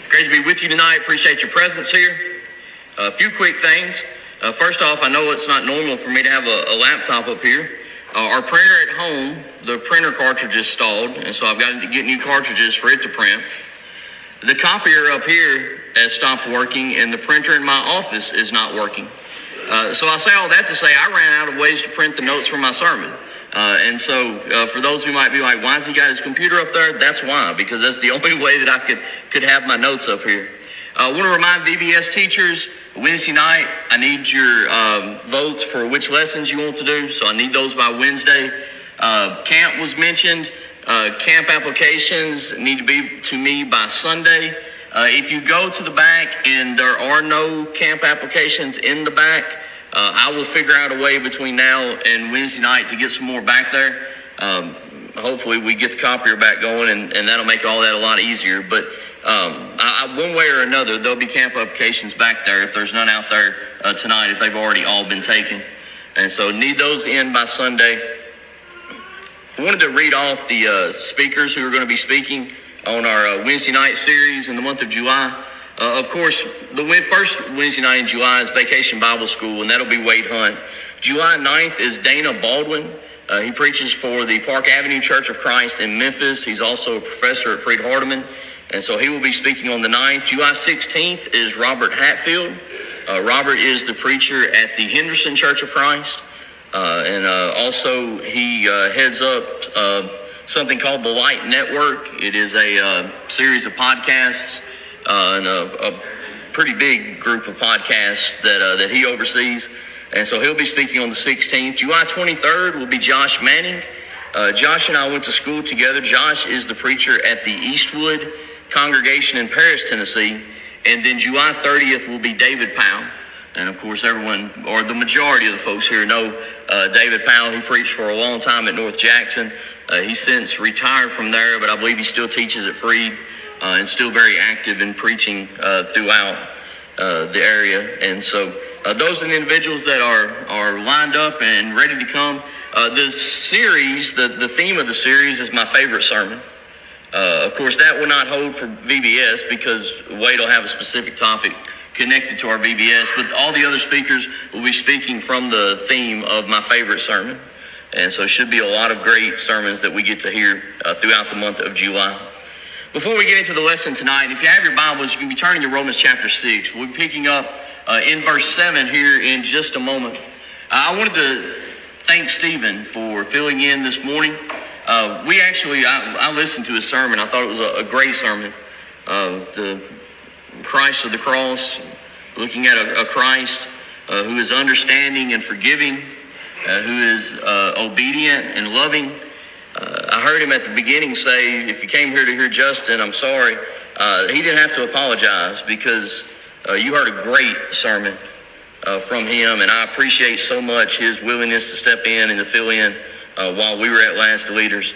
Great to be with you tonight. Appreciate your presence here. A few quick things. First off, I know it's not normal for me to have a laptop up here. Our printer at home, the printer cartridge is stalled, and so I've got to get new cartridges for it to print. The copier up here has stopped working, and the printer in my office is not working. So I say all that to say I ran out of ways to print the notes for my sermon. And so for those who might be like, why has he got his computer up there? That's why, because that's the only way that I could have my notes up here. I want to remind VBS teachers, Wednesday night, I need your votes for which lessons you want to do. So I need those by Wednesday. Camp was mentioned. Camp applications need to be to me by Sunday. If you go to the back and there are no camp applications in the back, I will figure out a way between now and Wednesday night to get some more back there. Hopefully we get the copier back going, and that'll make all that a lot easier. But one way or another, there'll be camp applications back there if there's none out there tonight, if they've already all been taken. And so need those in by Sunday. I wanted to read off the speakers who are going to be speaking on our Wednesday night series in the month of July. Of course, the first Wednesday night in July is Vacation Bible School, and that'll be Wade Hunt. July 9th is Dana Baldwin. He preaches for the Park Avenue Church of Christ in Memphis. He's also a professor at Freed-Hardeman, and so he will be speaking on the 9th. July 16th is Robert Hatfield. Robert is the preacher at the Henderson Church of Christ, and also he heads up something called the Light Network. It is a series of podcasts and a pretty big group of podcasts that he oversees. And so he'll be speaking on the 16th. July 23rd will be Josh Manning. Josh and I went to school together. Josh is the preacher at the Eastwood congregation in Paris, Tennessee. And then July 30th will be David Powell. And of course, everyone, or the majority of the folks here know David Powell. He preached for a long time at North Jackson. He's since retired from there, but I believe he still teaches at Freed and still very active in preaching throughout the area. And so those are the individuals that are lined up and ready to come. The series, the theme of the series is my favorite sermon. Of course, that will not hold for VBS because Wade will have a specific topic connected to our VBS, but all the other speakers will be speaking from the theme of my favorite sermon. And so it should be a lot of great sermons that we get to hear throughout the month of July. Before we get into the lesson tonight, if you have your Bibles, you can be turning to Romans chapter 6. We'll be picking up in verse 7 here in just a moment. I wanted to thank Stephen for filling in this morning. I listened to his sermon. I thought it was a great sermon. The Christ of the cross, looking at a Christ who is understanding and forgiving, who is obedient and loving. I heard him at the beginning say, if you came here to hear Justin, I'm sorry. He didn't have to apologize because you heard a great sermon from him, and I appreciate so much his willingness to step in and to fill in while we were at Lads Leaders.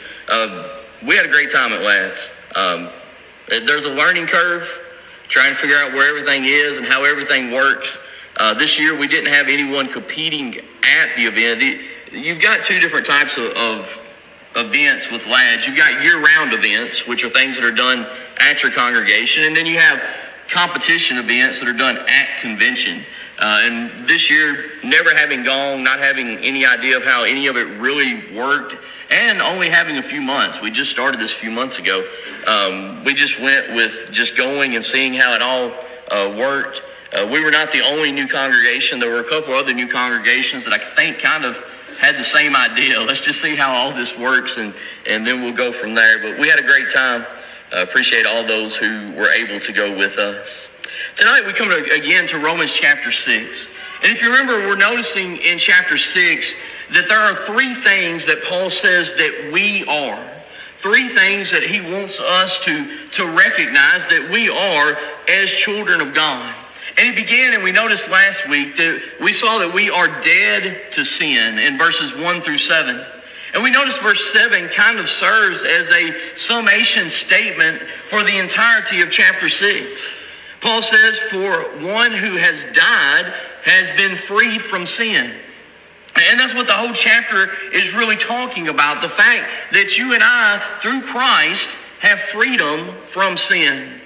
We had a great time at Lads. There's a learning curve, trying to figure out where everything is and how everything works. This year we didn't have anyone competing at the event. You've got two different types of events with Lads. You've got year-round events, which are things that are done at your congregation, and then you have competition events that are done at convention. And this year, never having gone, not having any idea of how any of it really worked, and only having a few months. We just started this a few months ago. We just went with just going and seeing how it all worked. We were not the only new congregation. There were a couple other new congregations that I think kind of had the same idea. Let's just see how all this works, and then we'll go from there. But we had a great time. Appreciate all those who were able to go with us. Tonight we come again to Romans chapter 6. And if you remember, we're noticing in chapter 6 that there are three things that Paul says that we are. Three things that he wants us to recognize that we are as children of God. And it began, and we noticed last week that we saw that we are dead to sin in verses 1 through 7. And we noticed verse 7 kind of serves as a summation statement for the entirety of chapter 6. Paul says, for one who has died has been freed from sin. And that's what the whole chapter is really talking about. The fact that you and I, through Christ, have freedom from sin.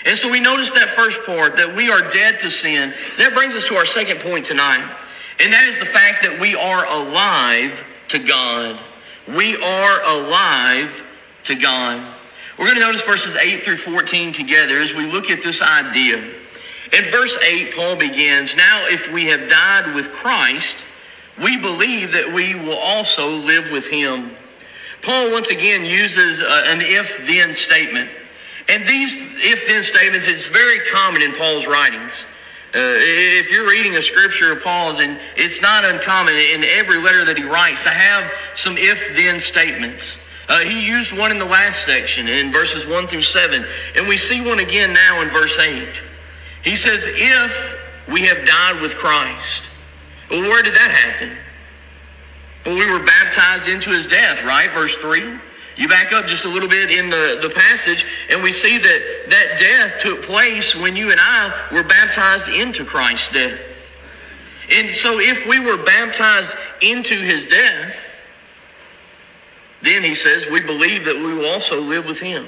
And so we notice that first part, that we are dead to sin. That brings us to our second point tonight. And that is the fact that we are alive to God. We are alive to God. We're going to notice verses 8 through 14 together as we look at this idea. In verse 8, Paul begins, "Now if we have died with Christ, we believe that we will also live with him." Paul once again uses an if-then statement. And these if-then statements, it's very common in Paul's writings. If you're reading a scripture of Paul's, and it's not uncommon in every letter that he writes to have some if-then statements. He used one in the last section in verses 1 through 7, and we see one again now in verse 8. He says, if we have died with Christ. Well, where did that happen? Well, we were baptized into his death, right? Verse 3. You back up just a little bit in the passage, and we see that that death took place when you and I were baptized into Christ's death. And so if we were baptized into his death, then he says, we believe that we will also live with him.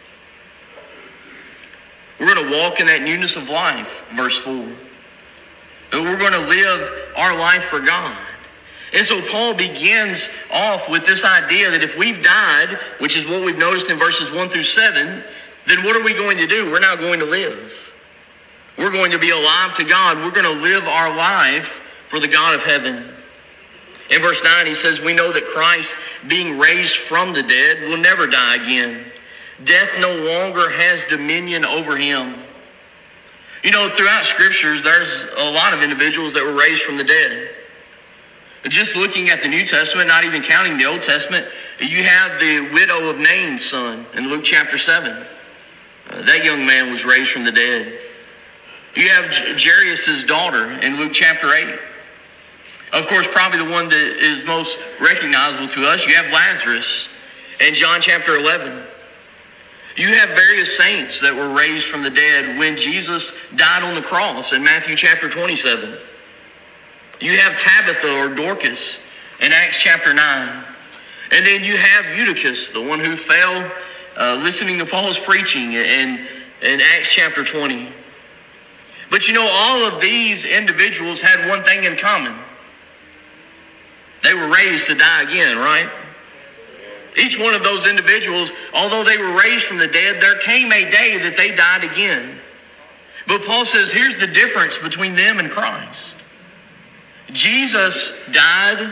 We're going to walk in that newness of life, verse 4. And we're going to live our life for God. And so Paul begins off with this idea that if we've died, which is what we've noticed in verses 1 through 7, then what are we going to do? We're now going to live. We're going to be alive to God. We're going to live our life for the God of heaven. In verse 9, he says, we know that Christ, being raised from the dead, will never die again. Death no longer has dominion over him. You know, throughout scriptures, there's a lot of individuals that were raised from the dead. Just looking at the New Testament, not even counting the Old Testament, you have the widow of Nain's son in Luke chapter 7. That young man was raised from the dead. You have Jairus' daughter in Luke chapter 8. Of course, probably the one that is most recognizable to us, you have Lazarus in John chapter 11. You have various saints that were raised from the dead when Jesus died on the cross in Matthew chapter 27. You have Tabitha or Dorcas in Acts chapter 9. And then you have Eutychus, the one who fell listening to Paul's preaching in Acts chapter 20. But you know, all of these individuals had one thing in common. They were raised to die again, right? Each one of those individuals, although they were raised from the dead, there came a day that they died again. But Paul says, here's the difference between them and Christ. Jesus died.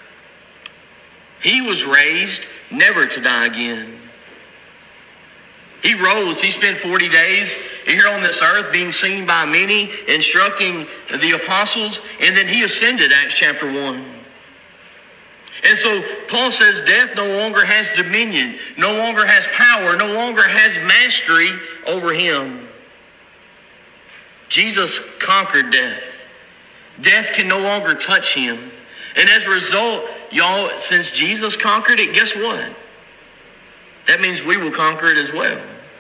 He was raised never to die again. He rose. He spent 40 days here on this earth being seen by many, instructing the apostles, and then he ascended, Acts chapter 1. And so Paul says death no longer has dominion, no longer has power, no longer has mastery over him. Jesus conquered death. Death can no longer touch him. And as a result, y'all, since Jesus conquered it, guess what? That means we will conquer it as well.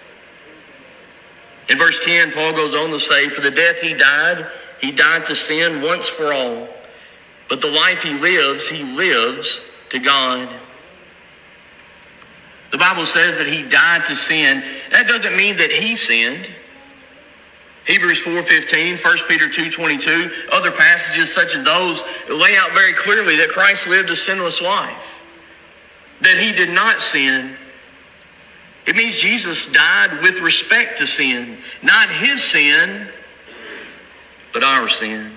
In verse 10, Paul goes on to say, for the death he died to sin once for all. But the life he lives to God. The Bible says that he died to sin. That doesn't mean that he sinned. Hebrews 4:15, 1 Peter 2:22, other passages such as those lay out very clearly that Christ lived a sinless life, that he did not sin. It means Jesus died with respect to sin, not his sin, but our sin.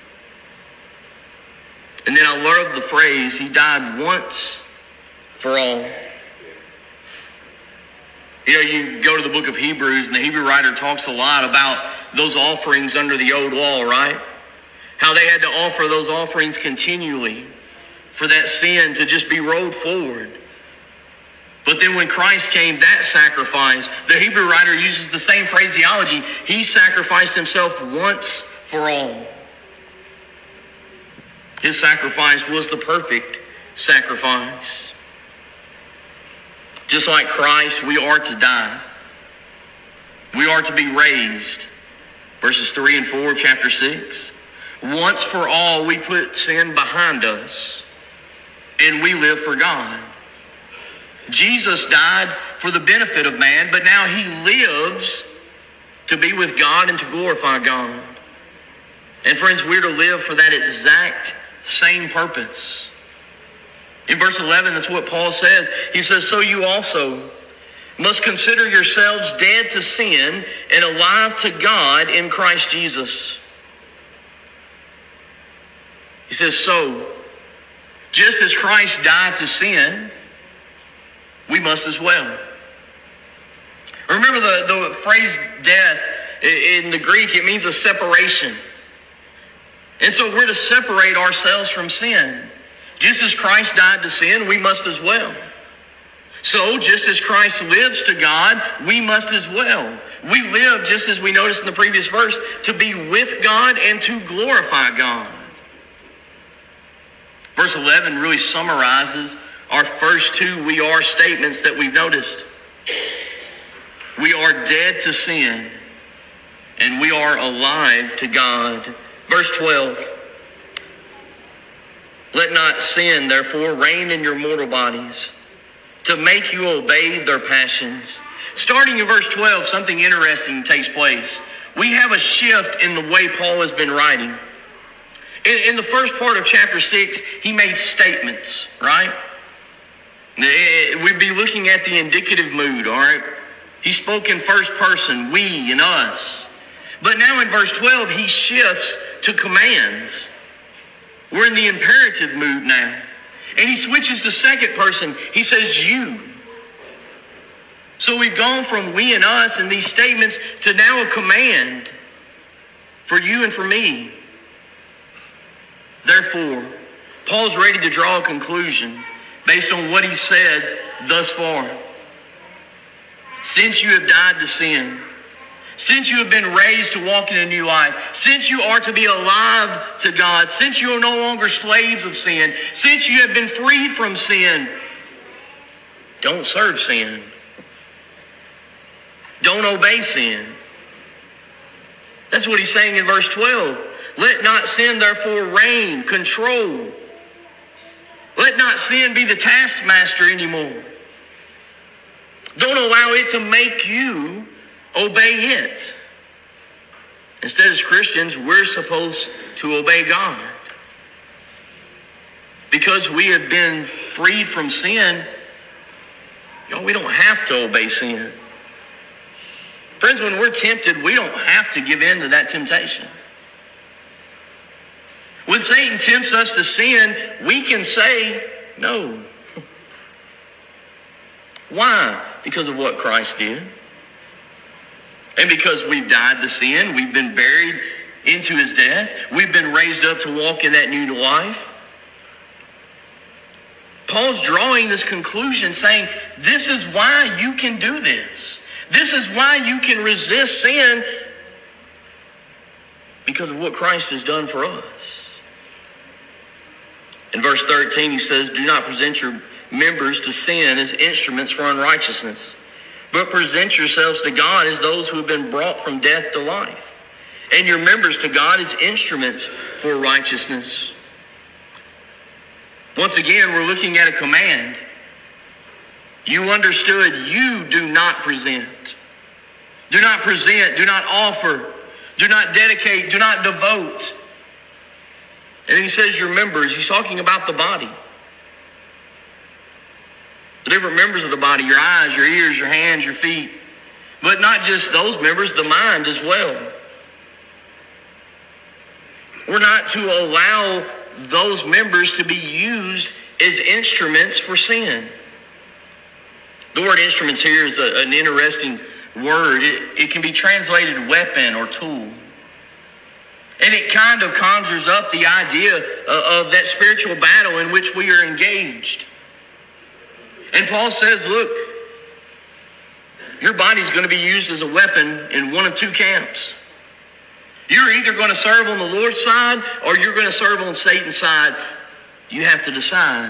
And then I love the phrase, he died once for all. You know, you go to the book of Hebrews, and the Hebrew writer talks a lot about those offerings under the old law, right? How they had to offer those offerings continually for that sin to just be rolled forward. But then when Christ came, that sacrifice, the Hebrew writer uses the same phraseology. He sacrificed himself once for all. His sacrifice was the perfect sacrifice. Just like Christ, we are to die. We are to be raised. Verses 3 and 4 of chapter 6. Once for all, we put sin behind us, and we live for God. Jesus died for the benefit of man, but now he lives to be with God and to glorify God. And friends, we're to live for that exact same purpose. In verse 11, that's what Paul says. He says, so you also must consider yourselves dead to sin and alive to God in Christ Jesus. He says, so, just as Christ died to sin, we must as well. Remember the phrase death in the Greek, it means a separation. And so we're to separate ourselves from sin. Just as Christ died to sin, we must as well. So, just as Christ lives to God, we must as well. We live, just as we noticed in the previous verse, to be with God and to glorify God. Verse 11 really summarizes our first two we are statements that we've noticed. We are dead to sin, and we are alive to God. Verse 12. Let not sin, therefore, reign in your mortal bodies, to make you obey their passions. Starting in verse 12, something interesting takes place. We have a shift in the way Paul has been writing. In the first part of chapter 6, he made statements, right? We'd be looking at the indicative mood, all right? He spoke in first person, we and us. But now in verse 12, he shifts to commands. We're in the imperative mood now. And he switches to second person. He says you. So we've gone from we and us in these statements to now a command for you and for me. Therefore, Paul's ready to draw a conclusion based on what he said thus far. Since you have died to sin, since you have been raised to walk in a new life, since you are to be alive to God, since you are no longer slaves of sin, since you have been freed from sin, don't serve sin. Don't obey sin. That's what he's saying in verse 12. Let not sin therefore reign, control. Let not sin be the taskmaster anymore. Don't allow it to make you obey it. Instead, as Christians, we're supposed to obey God. Because we have been freed from sin, we don't have to obey sin. Friends, when we're tempted, we don't have to give in to that temptation. When Satan tempts us to sin, we can say no. Why? Because of what Christ did. And because we've died to sin, we've been buried into his death, we've been raised up to walk in that new life. Paul's drawing this conclusion saying, this is why you can do this. This is why you can resist sin, because of what Christ has done for us. In verse 13, he says, do not present your members to sin as instruments for unrighteousness, but present yourselves to God as those who have been brought from death to life, and your members to God as instruments for righteousness. Once again, we're looking at a command. You understood, you do not present. Do not present, do not offer, do not dedicate, do not devote. And then he says your members, he's talking about the body. The different members of the body, your eyes, your ears, your hands, your feet. But not just those members, the mind as well. We're not to allow those members to be used as instruments for sin. The word instruments here is an interesting word. It can be translated weapon or tool. And it kind of conjures up the idea of that spiritual battle in which we are engaged. And Paul says, look, your body's going to be used as a weapon in one of two camps. You're either going to serve on the Lord's side or you're going to serve on Satan's side. You have to decide.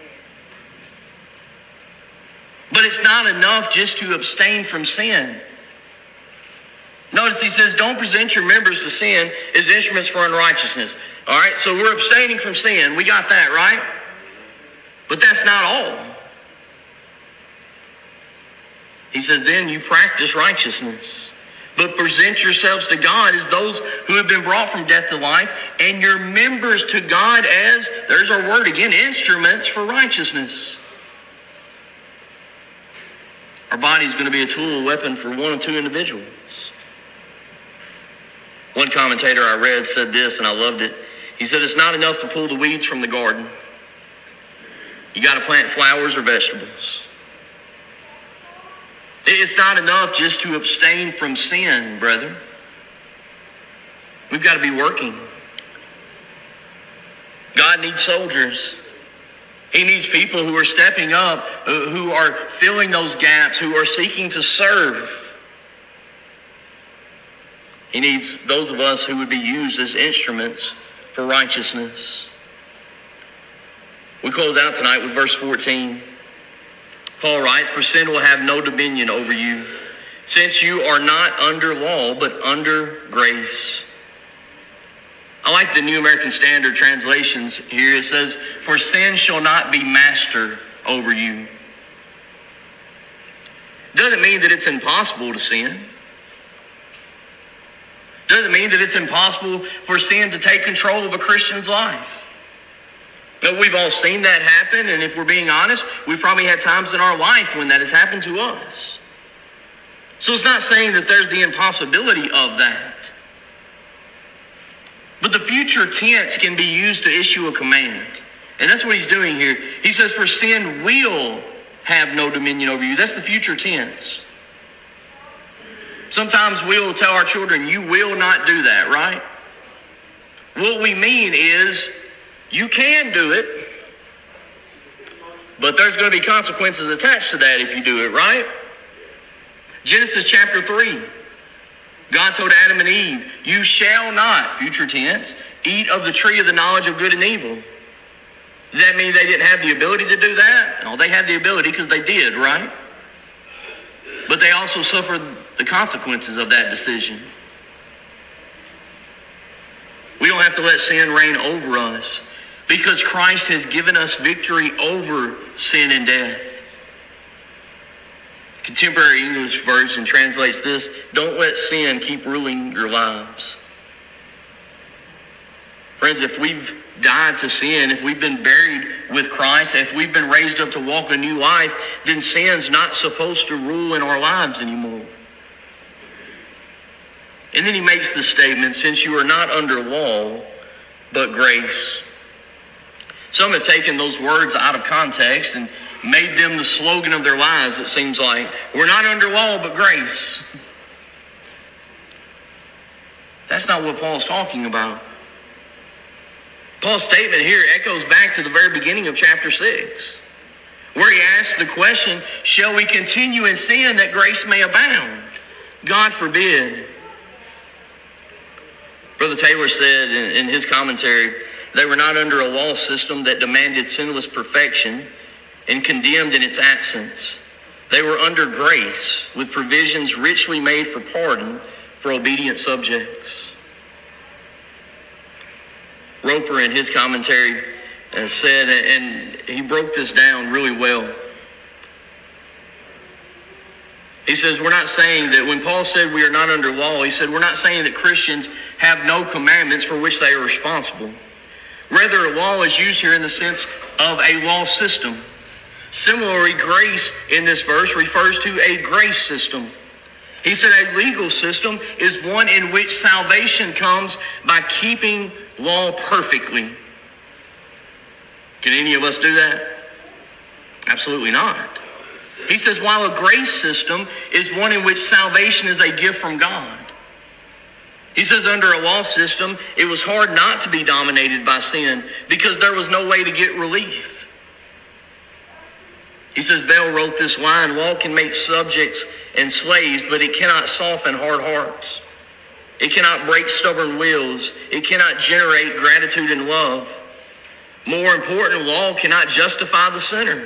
But it's not enough just to abstain from sin. Notice he says, don't present your members to sin as instruments for unrighteousness. All right, so we're abstaining from sin. We got that, right? But that's not all. He says, then you practice righteousness. But present yourselves to God as those who have been brought from death to life, and your members to God as, there's our word again, instruments for righteousness. Our body is going to be a tool, a weapon for one or two individuals. One commentator I read said this, and I loved it. He said, it's not enough to pull the weeds from the garden. You got to plant flowers or vegetables. It's not enough just to abstain from sin, brethren. We've got to be working. God needs soldiers. He needs people who are stepping up, who are filling those gaps, who are seeking to serve. He needs those of us who would be used as instruments for righteousness. We close out tonight with verse 14. Paul writes, for sin will have no dominion over you, since you are not under law, but under grace. I like the New American Standard translations here. It says, for sin shall not be master over you. Doesn't mean that it's impossible to sin. Doesn't mean that it's impossible for sin to take control of a Christian's life. But we've all seen that happen, and if we're being honest, we've probably had times in our life when that has happened to us. So it's not saying that there's the impossibility of that. But the future tense can be used to issue a command. And that's what he's doing here. He says, for sin will have no dominion over you. That's the future tense. Sometimes we'll tell our children, you will not do that, right? What we mean is, you can do it, but there's going to be consequences attached to that if you do it, right? Genesis chapter 3. God told Adam and Eve, you shall not, future tense, eat of the tree of the knowledge of good and evil. Does that mean they didn't have the ability to do that? No, they had the ability because they did, right? But they also suffered the consequences of that decision. We don't have to let sin reign over us because Christ has given us victory over sin and death. Contemporary English version translates this, don't let sin keep ruling your lives. Friends, if we've died to sin, if we've been buried with Christ, if we've been raised up to walk a new life, then sin's not supposed to rule in our lives anymore. And then he makes the statement, since you are not under law, but grace. Some have taken those words out of context and made them the slogan of their lives, it seems like. We're not under law, but grace. That's not what Paul's talking about. Paul's statement here echoes back to the very beginning of chapter 6, where he asks the question, shall we continue in sin that grace may abound? God forbid. Brother Taylor said in his commentary, they were not under a law system that demanded sinless perfection and condemned in its absence. They were under grace with provisions richly made for pardon for obedient subjects. Roper in his commentary said, and he broke this down really well. He says, we're not saying that when Paul said we are not under law, he said, we're not saying that Christians have no commandments for which they are responsible. Rather, law is used here in the sense of a law system. Similarly, grace in this verse refers to a grace system. He said a legal system is one in which salvation comes by keeping law perfectly. Can any of us do that? Absolutely not. He says while a grace system is one in which salvation is a gift from God. He says under a law system, it was hard not to be dominated by sin because there was no way to get relief. He says, Bell wrote this line, law can make subjects and slaves, but it cannot soften hard hearts. It cannot break stubborn wills. It cannot generate gratitude and love. More important, law cannot justify the sinner.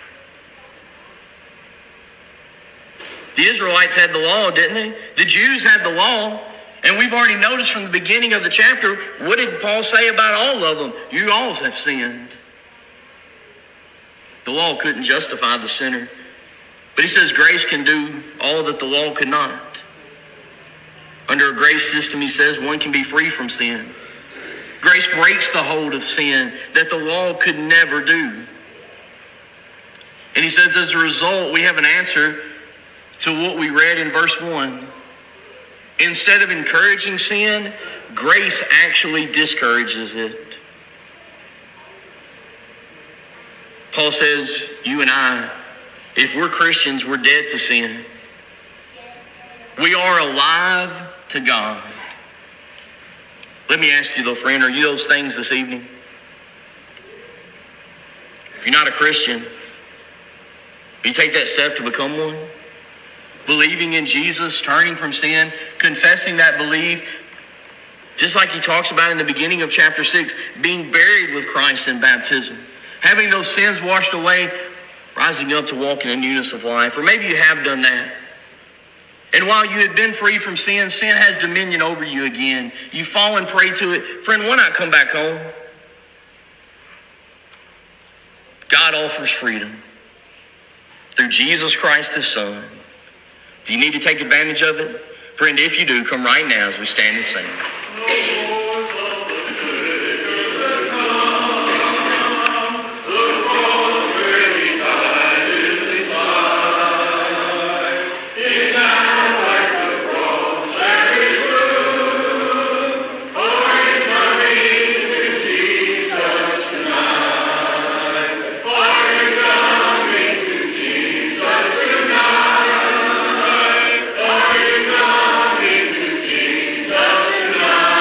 The Israelites had the law, didn't they? The Jews had the law. And we've already noticed from the beginning of the chapter, what did Paul say about all of them? You all have sinned. The law couldn't justify the sinner. But he says grace can do all that the law could not. Under a grace system, he says, one can be free from sin. Grace breaks the hold of sin that the law could never do. And he says, as a result, we have an answer to what we read in verse 1. Instead of encouraging sin, grace actually discourages it. Paul says, you and I, if we're Christians, we're dead to sin. We are alive to God. Let me ask you though, friend, are you those things this evening? If you're not a Christian, you take that step to become one. Believing in Jesus, turning from sin, confessing that belief, just like he talks about in the beginning of chapter 6, being buried with Christ in baptism, having those sins washed away, rising up to walk in a newness of life. Or maybe you have done that. And while you had been free from sin, sin has dominion over you again. You fall and prey to it. Friend, why not come back home? God offers freedom through Jesus Christ, his Son. Do you need to take advantage of it? Friend, if you do, come right now as we stand and sing.